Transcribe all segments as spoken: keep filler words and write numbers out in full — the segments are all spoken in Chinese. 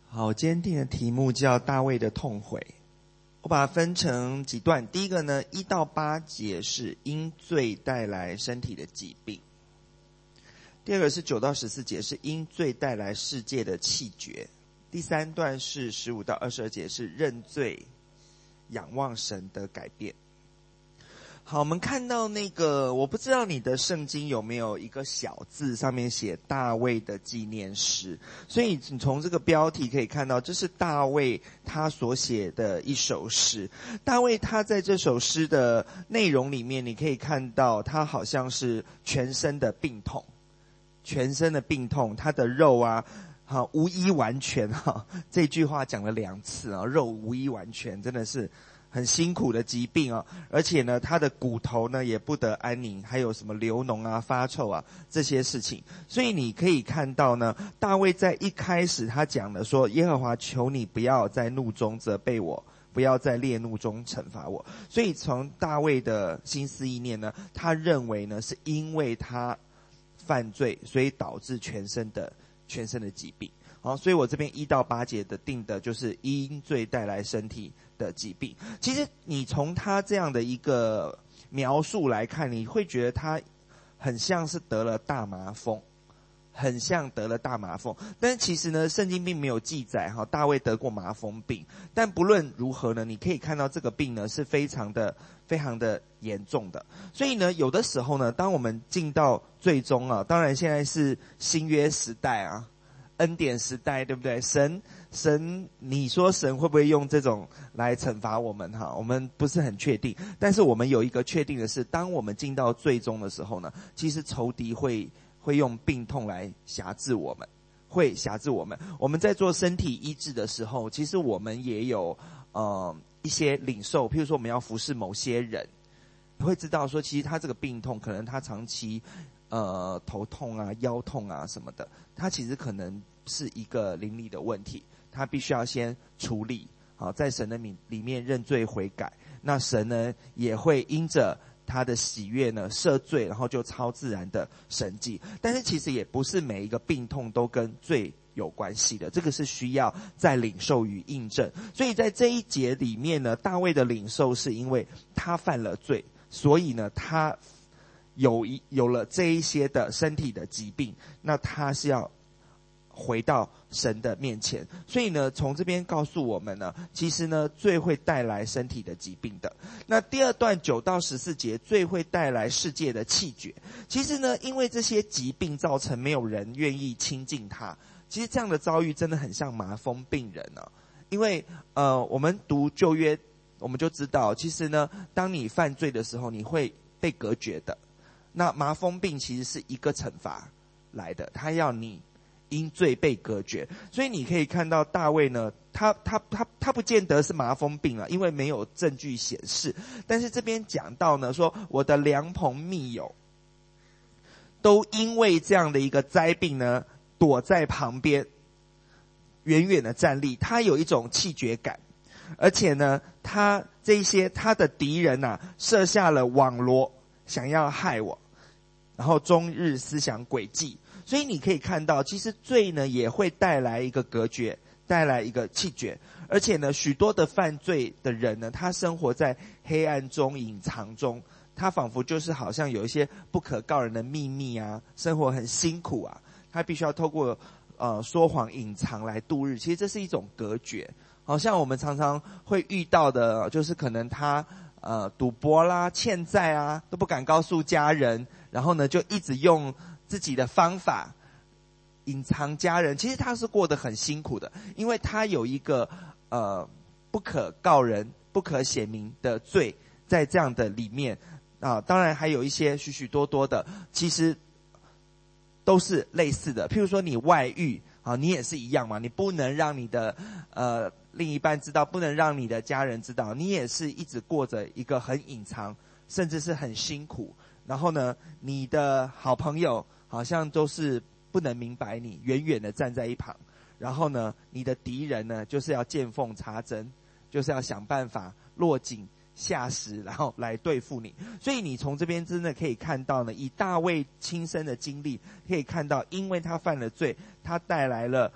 好，我今天定的题目叫大卫的痛悔，我把它分成几段。第一个呢，一到八节是因罪带来身体的疾病；第二个是九到十四节是因罪带来世界的气绝；第三段是十五到二十二节是认罪仰望神的改变。好，我们看到那个，我不知道你的圣经有没有一个小字上面写大卫的纪念诗，所以你从这个标题可以看到，这是大卫他所写的一首诗。大卫他在这首诗的内容里面，你可以看到他好像是全身的病痛，全身的病痛，他的肉啊好无医完全哈，这句话讲了两次啊，肉无医完全，真的是很辛苦的疾病啊，而且呢，他的骨头呢也不得安宁，还有什么流脓啊、发臭啊这些事情。所以你可以看到呢，大卫在一开始他讲的说：“耶和华，求你不要在怒中责备我，不要在烈怒中惩罚我。”所以从大卫的心思意念呢，他认为呢是因为他犯罪，所以导致全身的全身的疾病。好，所以我这边一到八节的定的就是因罪带来身体的疾病。其实你从他这样的一个描述来看，你会觉得他很像是得了大麻风，很像得了大麻风。但是其实呢，圣经并没有记载哈大卫得过麻风病。但不论如何呢，你可以看到这个病呢是非常的非常的严重的。所以呢，有的时候呢，当我们进到最终啊，当然现在是新约时代啊，恩典时代，对不对？神神你说神会不会用这种来惩罚我们哈？我们不是很确定，但是我们有一个确定的是，当我们进到最终的时候呢，其实仇敌会会用病痛来辖制我们，会辖制我们。我们在做身体医治的时候，其实我们也有呃一些领受，譬如说我们要服侍某些人，会知道说其实他这个病痛可能他长期呃头痛啊、腰痛啊什么的，他其实可能是一个灵力的问题，他必须要先处理好，在神的里面认罪悔改。那神呢也会因着他的喜悦呢赦罪，然后就超自然的神迹。但是其实也不是每一个病痛都跟罪有关系的，这个是需要再领受与印证。所以在这一节里面呢，大卫的领受是因为他犯了罪，所以呢他有一有了这一些的身体的疾病，那他是要回到神的面前。所以呢，从这边告诉我们呢，其实呢，罪会带来身体的疾病的。那第二段九到十四节，罪会带来世界的气绝。其实呢，因为这些疾病造成没有人愿意亲近他。其实这样的遭遇真的很像麻风病人啊。因为呃，我们读旧约，我们就知道，其实呢，当你犯罪的时候，你会被隔绝的。那麻风病其实是一个惩罚来的，他要你因罪被隔绝。所以你可以看到大卫呢，他他他他不见得是麻风病了，因为没有证据显示。但是这边讲到呢，说我的良朋密友都因为这样的一个灾病呢，躲在旁边远远的站立，他有一种气绝感。而且呢，他这些他的敌人啊，设下了网罗，想要害我，然后终日思想诡计。所以你可以看到，其实罪呢也会带来一个隔绝，带来一个气绝。而且呢，许多的犯罪的人呢，他生活在黑暗中、隐藏中，他仿佛就是好像有一些不可告人的秘密啊，生活很辛苦啊，他必须要透过呃说谎隐藏来度日。其实这是一种隔绝。好像我们常常会遇到的，就是可能他呃赌博啦、欠债啊，都不敢告诉家人，然后呢就一直用自己的方法隐藏家人。其实他是过得很辛苦的，因为他有一个呃不可告人、不可显明的罪在这样的里面啊。当然还有一些许许多多的，其实都是类似的。譬如说你外遇啊，你也是一样嘛，你不能让你的呃另一半知道，不能让你的家人知道，你也是一直过着一个很隐藏，甚至是很辛苦。然后呢，你的好朋友好像都是不能明白你，远远的站在一旁。然后呢，你的敌人呢，就是要见缝插针，就是要想办法落井下石，然后来对付你。所以你从这边真的可以看到呢，以大卫亲身的经历，可以看到，因为他犯了罪，他带来了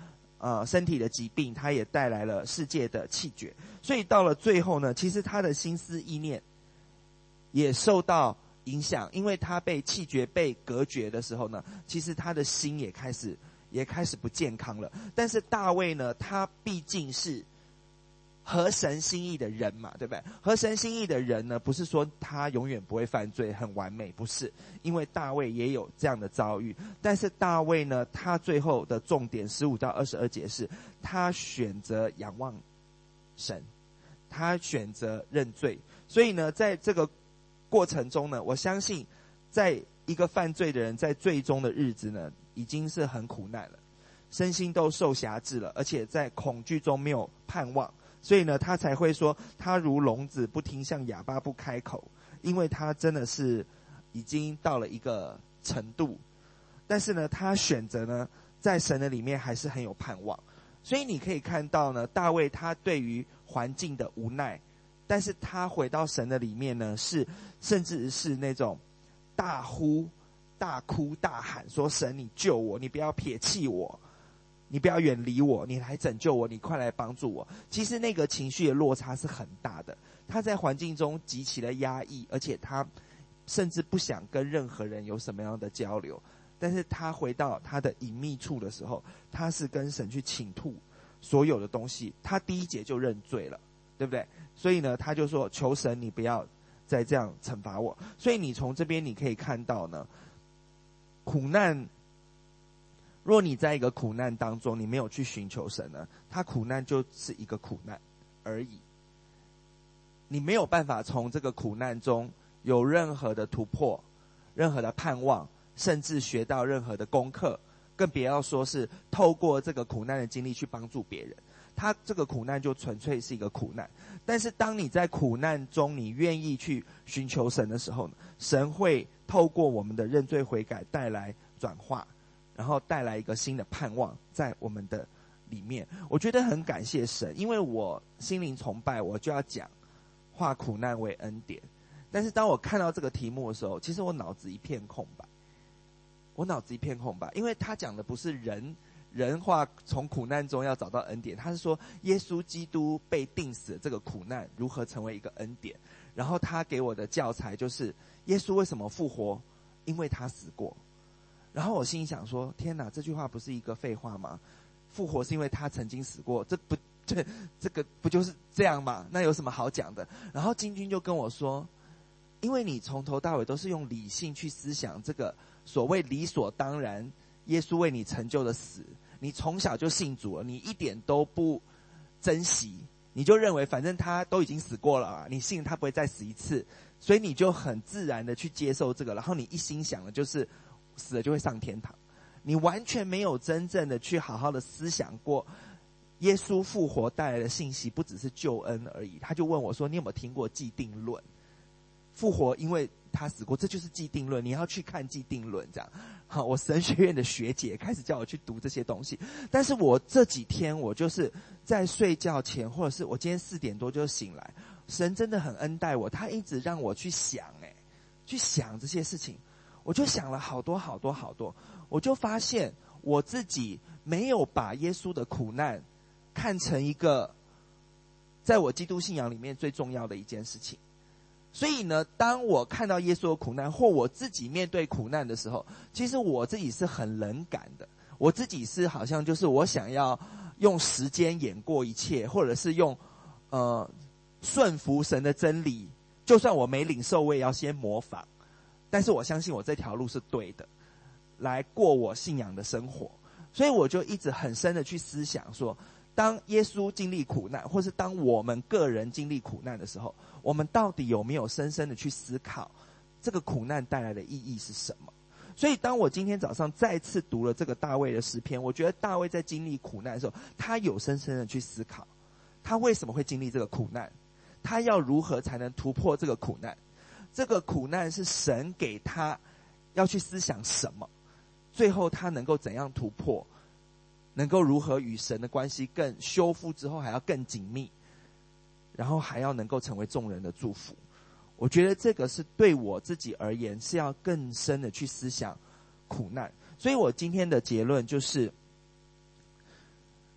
呃身体的疾病，他也带来了世界的气绝。所以到了最后呢，其实他的心思意念也受到影响，因为他被气绝被隔绝的时候呢，其实他的心也开始也开始不健康了。但是大卫呢，他毕竟是合神心意的人嘛，对不对？合神心意的人呢，不是说他永远不会犯罪很完美，不是，因为大卫也有这样的遭遇。但是大卫呢，他最后的重点十五到二十二节是他选择仰望神，他选择认罪。所以呢，在这个过程中呢，我相信在一个犯罪的人在最终的日子呢，已经是很苦难了，身心都受辖制了，而且在恐惧中没有盼望。所以呢，他才会说他如聋子不听，像哑巴不开口，因为他真的是已经到了一个程度。但是呢，他选择呢在神的里面还是很有盼望。所以你可以看到呢，大卫他对于环境的无奈，但是他回到神的里面呢，是甚至是那种大呼大哭大喊说，神你救我，你不要撇弃我，你不要远离我，你来拯救我，你快来帮助我。其实那个情绪的落差是很大的，他在环境中极其的压抑，而且他甚至不想跟任何人有什么样的交流。但是他回到他的隐秘处的时候，他是跟神去倾吐所有的东西。他第一节就认罪了，对不对？所以呢，他就说求神你不要再这样惩罚我。所以你从这边你可以看到呢，苦难，若你在一个苦难当中，你没有去寻求神呢，他苦难就是一个苦难而已。你没有办法从这个苦难中有任何的突破，任何的盼望，甚至学到任何的功课，更别要说是透过这个苦难的经历去帮助别人。他这个苦难就纯粹是一个苦难。但是当你在苦难中你愿意去寻求神的时候呢，神会透过我们的认罪悔改带来转化，然后带来一个新的盼望在我们的里面。我觉得很感谢神，因为我心灵崇拜我就要讲化苦难为恩典。但是当我看到这个题目的时候，其实我脑子一片空白，我脑子一片空白，因为他讲的不是人人化从苦难中要找到恩典，他是说耶稣基督被钉死的这个苦难如何成为一个恩典。然后他给我的教材就是耶稣为什么复活，因为他死过。然后我心里想说，天哪，这句话不是一个废话吗？复活是因为他曾经死过，这不这这个不就是这样吗？那有什么好讲的？然后金君就跟我说，因为你从头到尾都是用理性去思想这个所谓理所当然耶稣为你成就的死，你从小就信主了，你一点都不珍惜，你就认为反正他都已经死过了啊，你信他不会再死一次，所以你就很自然的去接受这个，然后你一心想的就是死了就会上天堂。你完全没有真正的去好好的思想过耶稣复活带来的信息不只是救恩而已。他就问我说，你有没有听过既定论？复活因为他死过，这就是既定论，你要去看既定论这样。好，我神学院的学姐开始叫我去读这些东西，但是我这几天我就是在睡觉前，或者是我今天四点多就醒来，神真的很恩待我，他一直让我去想诶、欸、去想这些事情。我就想了好多好多好多，我就发现我自己没有把耶稣的苦难看成一个在我基督信仰里面最重要的一件事情。所以呢，当我看到耶稣的苦难，或我自己面对苦难的时候，其实我自己是很冷感的。我自己是好像就是我想要用时间掩过一切，或者是用呃顺服神的真理，就算我没领受，我也要先模仿。但是我相信我这条路是对的，来过我信仰的生活。所以我就一直很深的去思想说，当耶稣经历苦难，或是当我们个人经历苦难的时候，我们到底有没有深深的去思考这个苦难带来的意义是什么？所以当我今天早上再次读了这个大卫的诗篇，我觉得大卫在经历苦难的时候，他有深深的去思考他为什么会经历这个苦难，他要如何才能突破这个苦难。这个苦难是神给他要去思想什么，最后他能够怎样突破，能够如何与神的关系更修复之后还要更紧密，然后还要能够成为众人的祝福。我觉得这个是对我自己而言是要更深的去思想苦难。所以我今天的结论就是，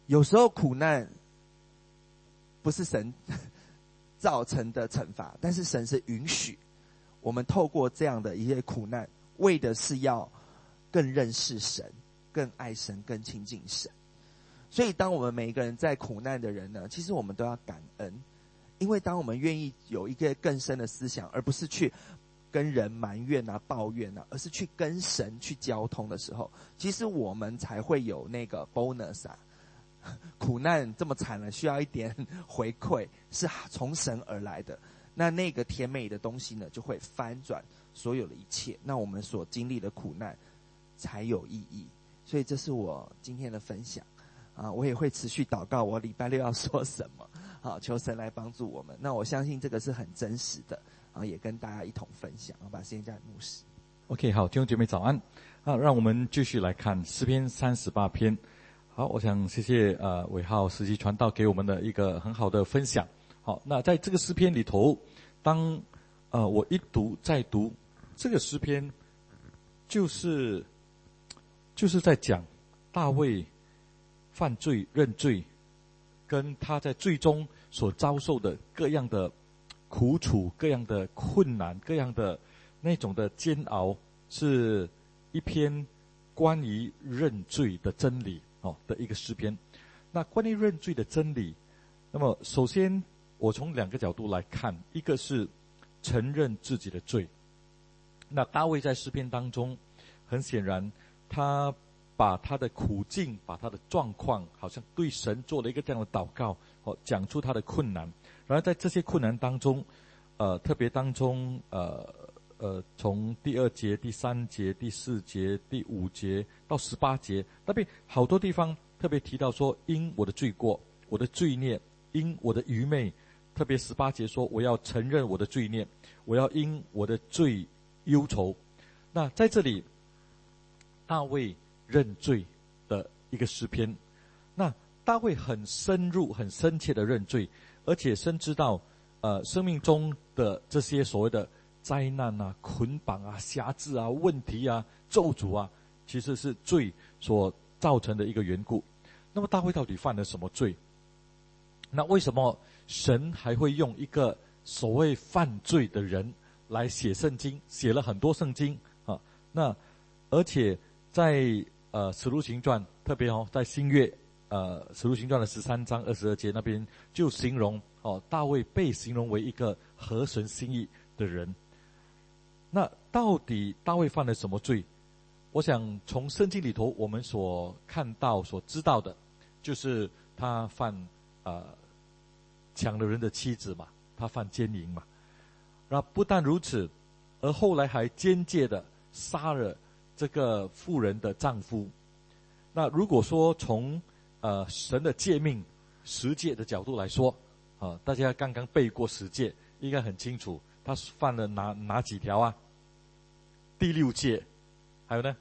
有时候苦难不是神造成的惩罚，但是神是允许我们透过这样的一些苦难，为的是要更认识神，更爱神，更亲近神。所以当我们每一个人在苦难的人呢，其实我们都要感恩，因为当我们愿意有一个更深的思想，而不是去跟人埋怨啊抱怨啊，而是去跟神去交通的时候，其实我们才会有那个 bonus 啊。苦难这么惨了，需要一点回馈，是从神而来的，那那个甜美的东西呢，就会翻转所有的一切，那我们所经历的苦难才有意义。所以这是我今天的分享啊，我也会持续祷告我礼拜六要说什么，好，求神来帮助我们。那我相信这个是很真实的啊，也跟大家一同分享。我把时间交给牧师。 OK， 好，弟兄姐妹早安啊，让我们继续来看诗篇三十八篇。好，我想谢谢呃伟浩实习传道给我们的一个很好的分享。好，那在这个诗篇里头，当呃我一读再读这个诗篇，就是就是在讲大卫犯罪认罪，跟他在罪中所遭受的各样的苦楚、各样的困难、各样的那种的煎熬，是一篇关于认罪的真理哦的一个诗篇。那关于认罪的真理，那么首先我从两个角度来看，一个是承认自己的罪。那大卫在诗篇当中，很显然他把他的苦境，把他的状况，好像对神做了一个这样的祷告，哦，讲出他的困难。然后在这些困难当中，呃，特别当中，呃呃，从第二节、第三节、第四节、第五节到十八节，那边好多地方特别提到说，因我的罪过，我的罪孽，因我的愚昧。特别十八节说，我要承认我的罪孽，我要因我的罪忧愁。那在这里，大卫认罪的一个诗篇。那大卫很深入、很深切的认罪，而且深知道，呃，生命中的这些所谓的灾难啊、捆绑啊、辖制啊、问题啊、咒诅啊，其实是罪所造成的一个缘故。那么大卫到底犯了什么罪？那为什么神还会用一个所谓犯罪的人来写圣经，写了很多圣经啊？那而且在呃使徒行传，特别哦在新约呃使徒行传的十三章二十二节那边就形容哦大卫被形容为一个合神心意的人。那到底大卫犯了什么罪？我想从圣经里头我们所看到所知道的，就是他犯呃抢了人的妻子嘛，他犯奸淫嘛。那不但如此，而后来还间接的杀了这个妇人的丈夫。那如果说从呃神的诫命十诫的角度来说，啊，大家刚刚背过十诫，应该很清楚，他犯了哪哪几条啊？第六诫，还有呢？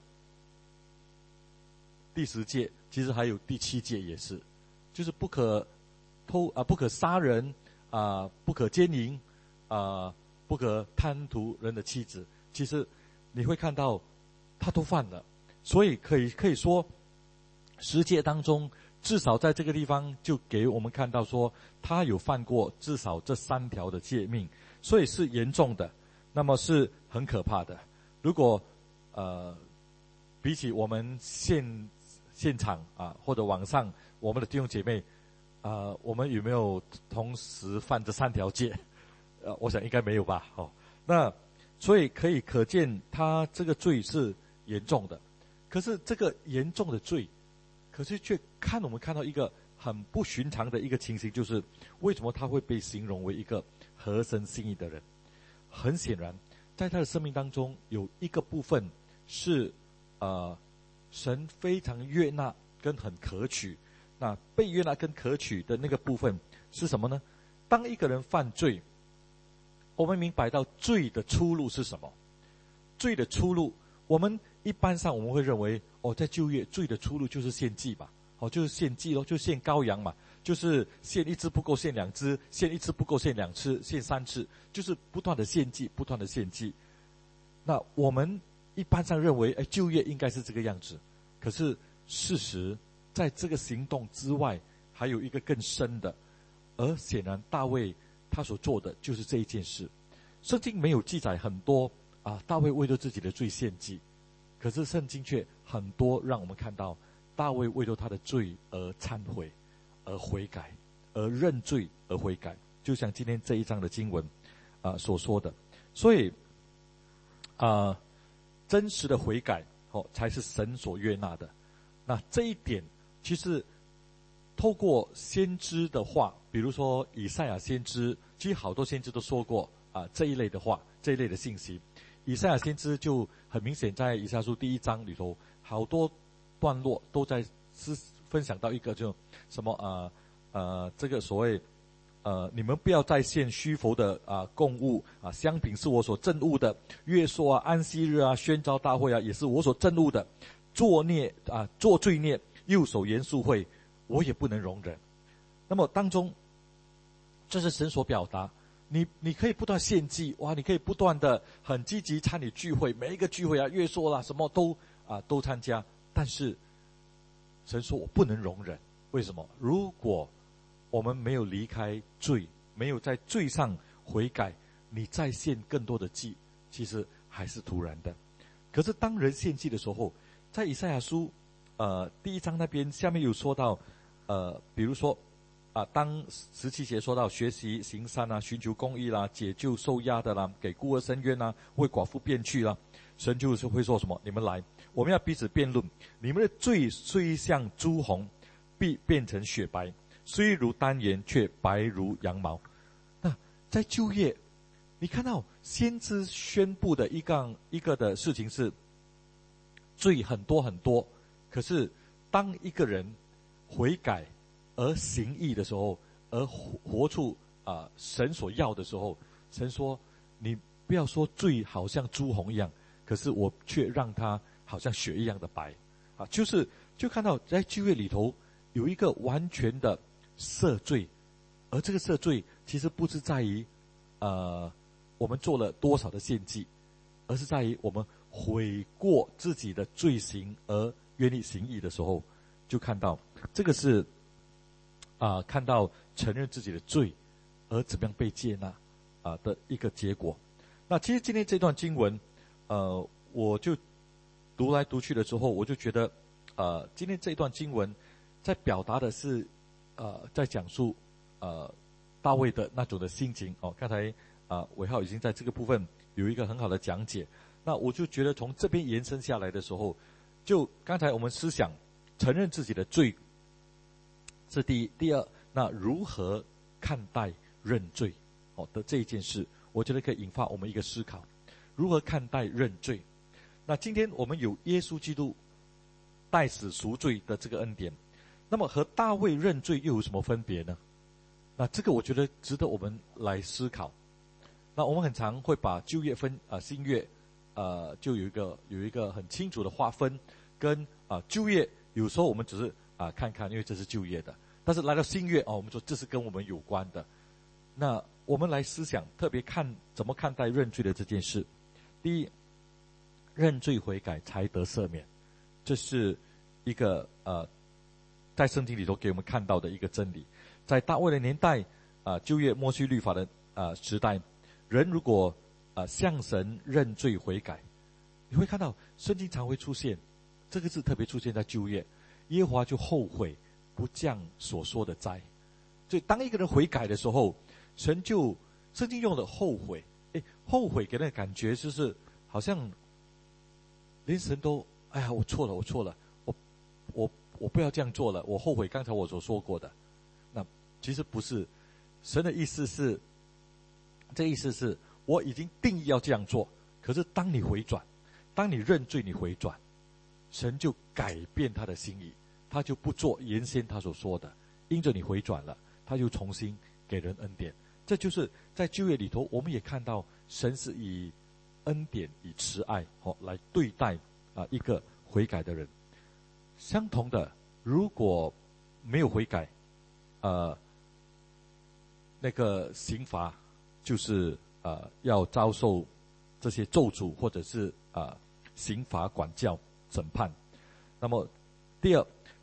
第十诫，其实还有第七诫也是，就是不可偷啊、呃，不可杀人啊、呃，不可奸淫啊、呃，不可贪图人的妻子。其实你会看到他都犯了，所以可以可以说十诫当中至少在这个地方就给我们看到说他有犯过至少这三条的诫命，所以是严重的，那么是很可怕的。如果呃比起我们现现场啊或者网上我们的弟兄姐妹啊、呃，我们有没有同时犯这三条诫？呃，我想应该没有吧。哦，那所以可以可见他这个罪是严重的。可是这个严重的罪，可是却看我们看到一个很不寻常的一个情形，就是为什么他会被形容为一个合神心意的人？很显然，在他的生命当中有一个部分是呃神非常悦纳跟很可取。那被悦纳跟可取的那个部分是什么呢？当一个人犯罪，我们明白到罪的出路是什么？罪的出路，我们一般上我们会认为，哦，在旧约罪的出路就是献祭吧，哦，就是献祭咯，就是献羔羊嘛，就是献一只不够献两只，献一次不够献两次，献三次，就是不断的献祭，不断的献祭。那我们一般上认为，哎，旧约应该是这个样子。可是事实在这个行动之外，还有一个更深的。而显然大卫他所做的就是这一件事。圣经没有记载很多啊，大卫为了自己的罪献祭，可是圣经却很多让我们看到大卫为了他的罪而忏悔，而悔改，而认罪而悔改，就像今天这一章的经文啊所说的。所以啊，真实的悔改哦才是神所悦纳的。那这一点其实透过先知的话，比如说以赛亚先知，其实好多先知都说过啊这一类的话，这一类的信息。以赛亚先知就很明显在以赛亚书第一章里头，好多段落都在是分享到一个就什么呃呃这个所谓呃你们不要再献虚浮的啊、呃、供物啊，香品是我所憎恶的，月朔啊、安息日啊、宣召大会啊，也是我所憎恶的，作孽啊、做罪孽，右手严肃会，我也不能容忍。那么当中，这是神所表达。你你可以不断献祭，哇，你可以不断的很积极参与聚会，每一个聚会啊、月朔啦，什么都啊都参加。但是神说我不能容忍，为什么？如果我们没有离开罪，没有在罪上悔改，你再献更多的祭，其实还是徒然的。可是当人献祭的时候，在以赛亚书呃第一章那边下面有说到，呃，比如说啊，当十七节说到学习行善啊，寻求公义啦，解救受压的啦，给孤儿伸冤啦，为寡妇辩屈啦，神就是会说什么？你们来，我们要彼此辩论。你们的罪虽像朱红，必变成雪白；虽如丹颜，却白如羊毛。那在旧约，你看到先知宣布的一个一个的事情是，罪很多很多，可是当一个人悔改而行义的时候，而活活出啊、呃、神所要的时候，神说你不要说罪好像朱红一样，可是我却让它好像雪一样的白啊，就是就看到在旧约里头有一个完全的赦罪，而这个赦罪其实不是在于呃我们做了多少的献祭，而是在于我们悔过自己的罪行而愿意行义的时候，就看到这个是啊、呃，看到承认自己的罪而怎么样被接纳啊、呃、的一个结果。那其实今天这段经文，呃，我就读来读去的时候，我就觉得，呃，今天这段经文在表达的是，呃，在讲述呃大卫的那种的心情哦。刚才啊伟浩已经在这个部分有一个很好的讲解。那我就觉得从这边延伸下来的时候，就刚才我们思想承认自己的罪是第一，第二，那如何看待认罪哦的这一件事，我觉得可以引发我们一个思考，如何看待认罪。那今天我们有耶稣基督代死赎罪的这个恩典，那么和大卫认罪又有什么分别呢？那这个我觉得值得我们来思考。那我们很常会把旧约分啊、呃、新约呃就有一个有一个很清楚的划分，跟啊、呃、旧约有时候我们只是啊、呃、看看，因为这是旧约的，但是来到新约哦，我们说这是跟我们有关的。那我们来思想，特别看怎么看待认罪的这件事。第一，认罪悔改才得赦免，这是一个呃在圣经里头给我们看到的一个真理。在大卫的年代啊、呃，旧约摩西律法的啊、呃、时代，人如果啊、呃、向神认罪悔改，你会看到圣经常会出现这个字，特别出现在旧约，耶和华就后悔不降所说的灾。所以当一个人悔改的时候，神就圣经用了后悔，诶，后悔给人的感觉就是好像连神都哎呀我错了我错了，我我我不要这样做了，我后悔刚才我所说过的。那其实不是，神的意思是，这意思是我已经定义要这样做，可是当你回转，当你认罪你回转，神就改变他的心意，他就不做原先他所说的，因着你回转了，他就重新给人恩典。这就是在旧约里头，我们也看到神是以恩典、以慈爱哦来对待啊一个悔改的人。相同的，如果没有悔改，呃，那个刑罚就是呃要遭受这些咒诅，或者是啊、呃、刑罚、管教、审判。那么第二，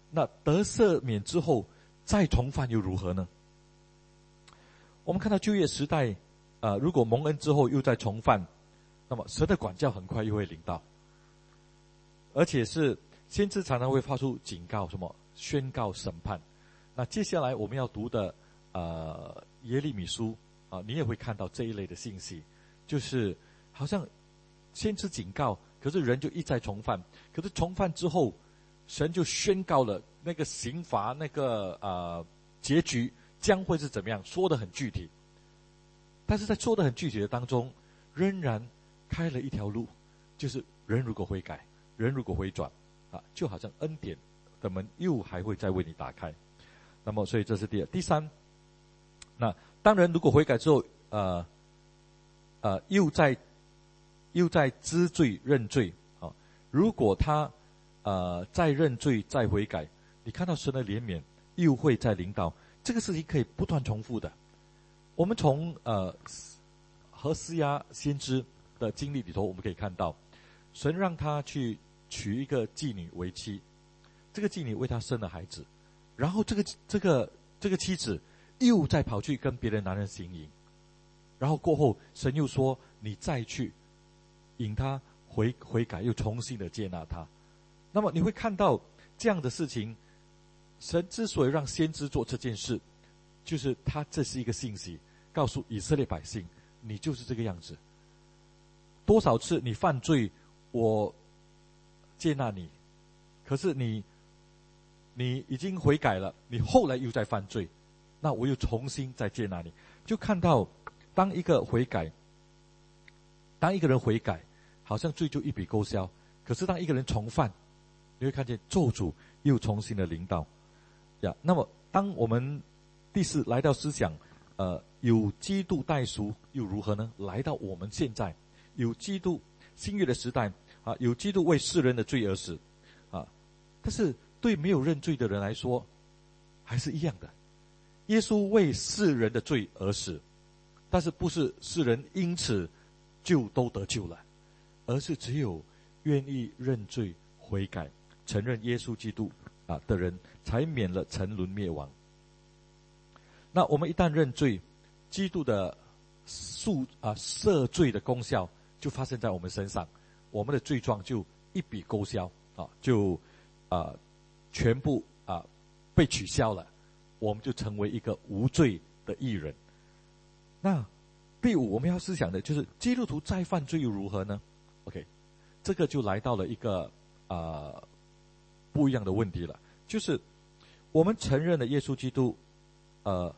那得赦免之后再重犯又如何呢？我们看到旧约时代，呃，如果蒙恩之后又再重犯，那么神的管教很快又会临到，而且是先知常常会发出警告，什么宣告审判。那接下来我们要读的呃耶利米书啊，你也会看到这一类的信息，就是好像先知警告，可是人就一再重犯，可是重犯之后，神就宣告了那个刑罚，那个呃结局将会是怎么样，说得很具体。但是在说得很具体的当中，仍然开了一条路，就是人如果悔改，人如果回转啊，就好像恩典的门又还会再为你打开。那么所以这是第二。第三，那当人如果悔改之后，呃呃又在又在知罪认罪啊，如果他呃再认罪再悔改，你看到神的怜悯又会再临到，这个事情可以不断重复的。我们从呃何西阿先知的经历里头，我们可以看到，神让他去娶一个妓女为妻，这个妓女为他生了孩子，然后这个这个这个妻子又再跑去跟别的男人行淫，然后过后神又说你再去引他回悔改，又重新的接纳他。那么你会看到这样的事情，神之所以让先知做这件事，就是他这是一个信息，告诉以色列百姓，你就是这个样子。多少次你犯罪，我接纳你，可是你你已经悔改了，你后来又在犯罪，那我又重新再接纳你。就看到当一个悔改，当一个人悔改，好像罪就一笔勾销，可是当一个人重犯，你会看见咒诅又重新的临到呀。那么当我们第四来到思想，呃，有基督代赎又如何呢？来到我们现在，有基督新约的时代啊，有基督为世人的罪而死啊。但是对没有认罪的人来说，还是一样的。耶稣为世人的罪而死，但是不是世人因此就都得救了，而是只有愿意认罪悔改，承认耶稣基督啊的人，才免了沉沦灭亡。那我们一旦认罪，基督的赎啊赦罪的功效就发生在我们身上，我们的罪状就一笔勾销啊，就啊全部啊被取消了，我们就成为一个无罪的义人。那第五我们要思想的就是基督徒再犯罪又如何呢 ？OK， 这个就来到了一个啊、呃、不一样的问题了，就是我们承认了耶稣基督，呃。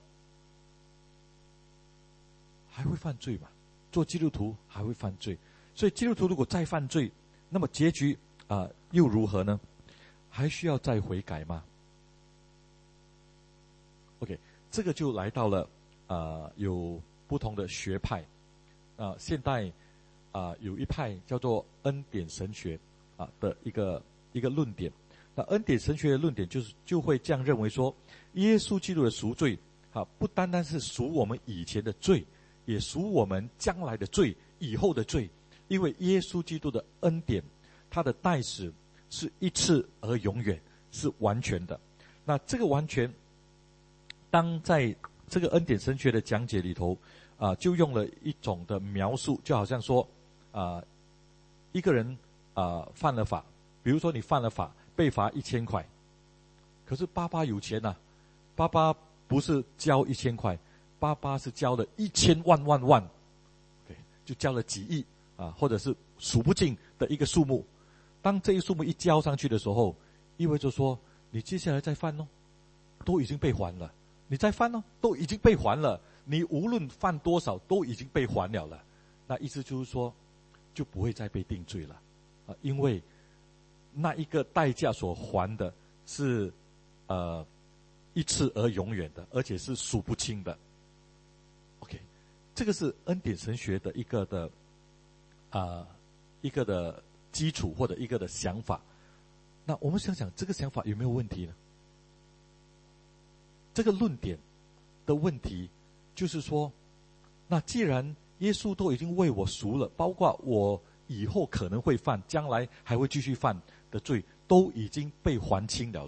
还会犯罪嘛？做基督徒还会犯罪，所以基督徒如果再犯罪，那么结局啊、呃、又如何呢？还需要再悔改吗 ？OK， 这个就来到了啊、呃、有不同的学派啊、呃，现代啊、呃、有一派叫做恩典神学啊、呃、的一个一个论点。那恩典神学的论点就是就会这样认为说，耶稣基督的赎罪啊，不单单是赎我们以前的罪，也赎我们将来的罪，以后的罪。因为耶稣基督的恩典，他的代死是一次而永远，是完全的。那这个完全，当在这个恩典神学的讲解里头啊、呃，就用了一种的描述，就好像说啊、呃，一个人啊、呃、犯了法，比如说你犯了法，被罚一千块，可是爸爸有钱呐、啊，爸爸不是交一千块，爸爸是交了一千万万万，对，就交了几亿啊，或者是数不尽的一个数目。当这一数目一交上去的时候，意味着说你接下来再犯哦，都已经被还了；你再犯哦，都已经被还了。你无论犯多少，都已经被还了了。那意思就是说，就不会再被定罪了啊，因为那一个代价所还的是呃一次而永远的，而且是数不清的。OK， 这个是恩典神学的一个的啊、呃、一个的基础或者一个的想法。那我们想想这个想法有没有问题呢？这个论点的问题就是说，那既然耶稣都已经为我赎了，包括我以后可能会犯，将来还会继续犯的罪，都已经被还清了了，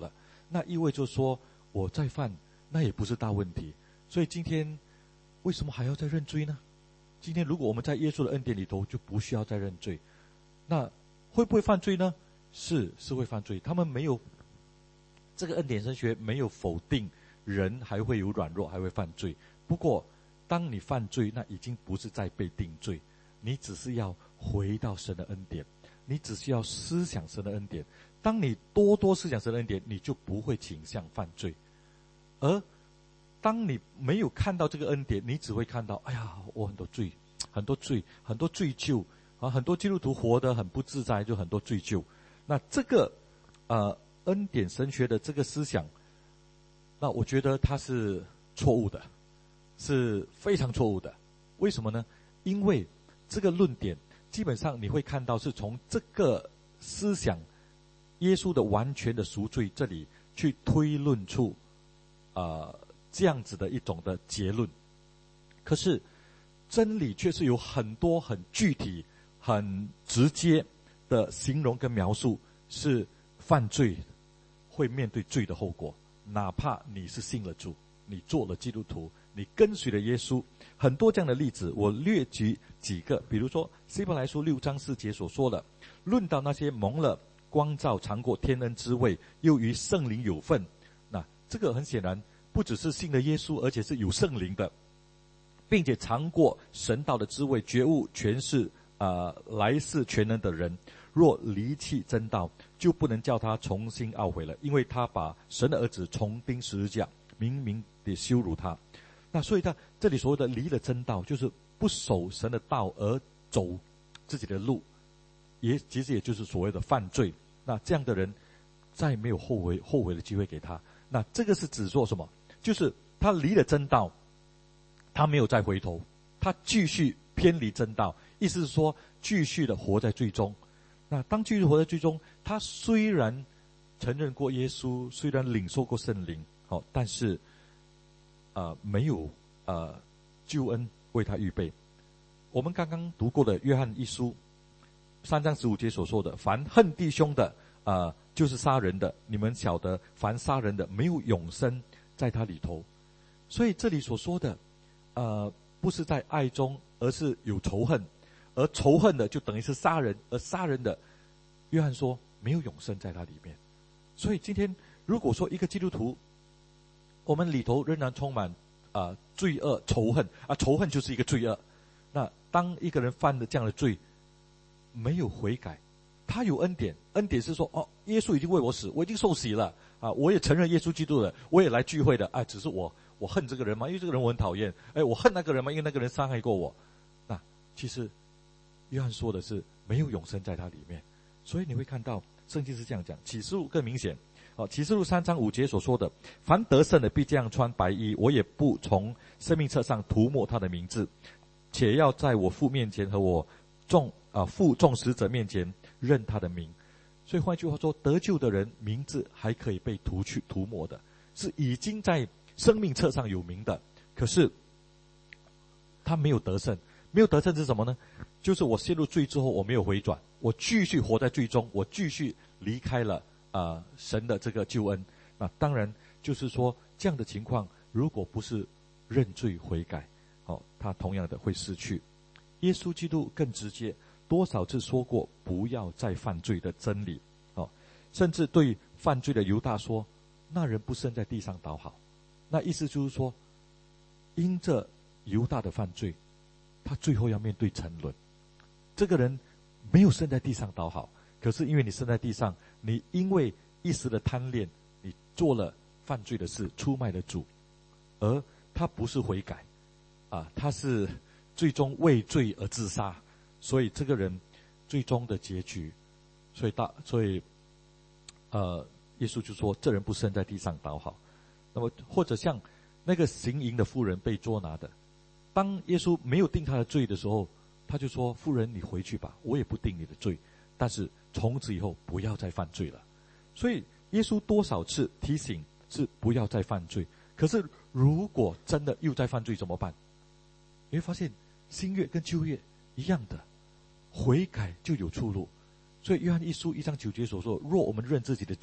那意味着说我再犯那也不是大问题。所以今天为什么还要再认罪呢？今天如果我们在耶稣的恩典里头，就不需要再认罪。那会不会犯罪呢？是是会犯罪。他们没有这个恩典神学没有否定人还会有软弱，还会犯罪。不过当你犯罪，那已经不是在被定罪，你只是要回到神的恩典，你只是要思想神的恩典。当你多多思想神的恩典，你就不会倾向犯罪。而当你没有看到这个恩典，你只会看到，哎呀，我很多罪，很多罪，很多罪疚啊，很多基督徒活得很不自在，就很多罪疚。那这个呃恩典神学的这个思想，那我觉得它是错误的，是非常错误的。为什么呢？因为这个论点基本上你会看到是从这个思想耶稣的完全的赎罪这里去推论出呃这样子的一种的结论。可是真理却是有很多很具体很直接的形容跟描述，是犯罪会面对罪的后果。哪怕你是信了主，你做了基督徒，你跟随了耶稣，很多这样的例子，我略举几个。比如说希伯来书六章四节所说的，论到那些蒙了光照尝过天恩之味，又与圣灵有份。那这个很显然不只是信了耶稣，而且是有圣灵的，并且尝过神道的滋味，觉悟全是呃来世全能的人，若离弃真道，就不能叫他重新懊悔了，因为他把神的儿子重钉十字架，明明地羞辱他。那所以他这里所谓的离了真道，就是不守神的道而走自己的路，也其实也就是所谓的犯罪。那这样的人再没有后悔后悔的机会给他。那这个是指做什么？就是他离了真道，他没有再回头，他继续偏离真道，意思是说继续的活在罪中。那当继续活在罪中，他虽然承认过耶稣，虽然领受过圣灵，哦，但是呃没有呃救恩为他预备。我们刚刚读过的约翰一书三章十五节所说的，凡恨弟兄的呃就是杀人的，你们晓得凡杀人的没有永生在他里头。所以这里所说的呃不是在爱中，而是有仇恨，而仇恨的就等于是杀人，而杀人的约翰说没有永生在他里面。所以今天如果说一个基督徒，我们里头仍然充满啊、呃、罪恶仇恨啊，仇恨就是一个罪恶。那当一个人犯了这样的罪，没有悔改，他有恩典，恩典是说哦，耶稣已经为我死，我已经受洗了啊，我也承认耶稣基督了，我也来聚会的啊，只是我我恨这个人吗？因为这个人我很讨厌。哎，我恨那个人吗？因为那个人伤害过我。那其实约翰说的是没有永生在他里面。所以你会看到圣经是这样讲，启示录更明显。哦，启示录三章五节所说的，凡得胜的必这样穿白衣，我也不从生命册上涂抹他的名字，且要在我父面前和我众啊父众使者面前认他的名。所以换句话说，得救的人名字还可以被涂去涂抹的，是已经在生命册上有名的。可是他没有得胜，没有得胜是什么呢？就是我陷入罪之后，我没有回转，我继续活在罪中，我继续离开了呃神的这个救恩。那当然就是说，这样的情况如果不是认罪悔改，哦，他同样的会失去。耶稣基督更直接，多少次说过不要再犯罪的真理，哦，甚至对犯罪的犹大说，那人不生在地上倒好。那意思就是说，因着犹大的犯罪，他最后要面对沉沦。这个人没有生在地上倒好，可是因为你生在地上，你因为一时的贪恋，你做了犯罪的事，出卖了主，而他不是悔改啊，他是最终为罪而自杀。所以这个人最终的结局，所以大所以呃耶稣就说这人不生在地上倒好。那么或者像那个行淫的妇人被捉拿的，当耶稣没有定他的罪的时候，他就说，妇人你回去吧，我也不定你的罪，但是从此以后不要再犯罪了。所以耶稣多少次提醒是不要再犯罪，可是如果真的又在犯罪怎么办？你会发现新约跟旧约一样的，悔改就有出路。所以约翰一书一章九节所说，若我们认自己的罪，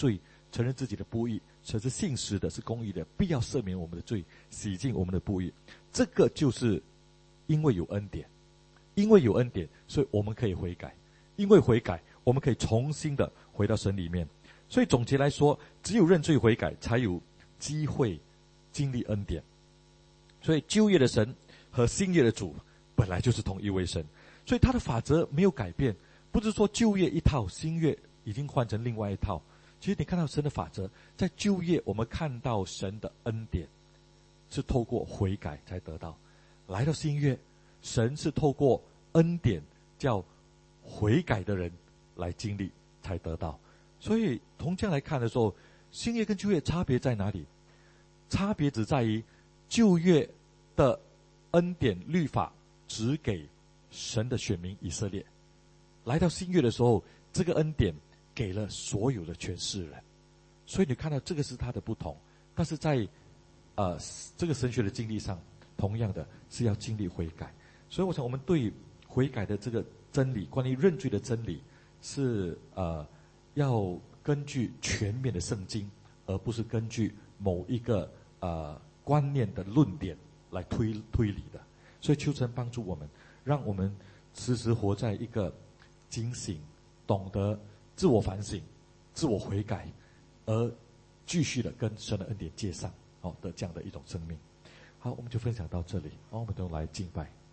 承认自己的不义，神是信实的，是公义的，必要赦免我们的罪，洗净我们的不义。这个就是因为有恩典，因为有恩典，所以我们可以悔改，因为悔改，我们可以重新的回到神里面。所以总结来说，只有认罪悔改，才有机会经历恩典。所以旧约的神和新约的主本来就是同一位神，所以他的法则没有改变，不是说旧约一套，新约已经换成另外一套。其实你看到神的法则，在旧约我们看到神的恩典是透过悔改才得到，来到新约，神是透过恩典叫悔改的人来经历才得到。所以从这样来看的时候，新约跟旧约差别在哪里？差别只在于旧约的恩典律法只给神的选民以色列，来到新约的时候，这个恩典给了所有的全世人。所以你看到这个是它的不同。但是在呃这个神学的经历上，同样的是要经历悔改。所以我想我们对悔改的这个真理，关于认罪的真理，是呃要根据全面的圣经，而不是根据某一个呃观念的论点来推推理的。所以求神帮助我们，让我们时时活在一个警醒、懂得自我反省、自我悔改，而继续的跟神的恩典接上，好的这样的一种生命。好，我们就分享到这里，好，我们都来敬拜。